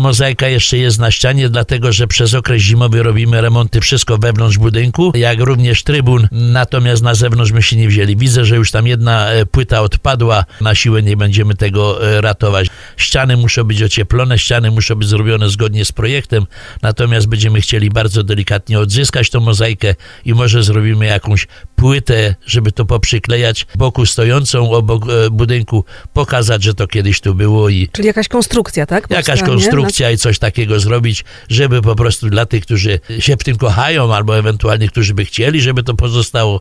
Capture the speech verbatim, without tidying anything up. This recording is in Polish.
Mozaika jeszcze jest na ścianie, dlatego że przez okres zimowy robimy remonty wszystko wewnątrz budynku, jak również trybun, natomiast na zewnątrz my się nie wzięli. Widzę, że już tam jedna płyta odpadła, na siłę nie będziemy tego ratować. Ściany muszą być ocieplone, ściany muszą być zrobione zgodnie z projektem, natomiast będziemy chcieli bardzo delikatnie odzyskać tą mozaikę i może zrobimy jakąś płytę, żeby to poprzyklejać boku stojącą obok budynku, pokazać, że to kiedyś tu było i... Czyli jakaś konstrukcja, tak? Jakaś Powstanie? konstrukcja i coś takiego zrobić, żeby po prostu dla tych, którzy się w tym kochają, albo ewentualnie którzy by chcieli, żeby to pozostało,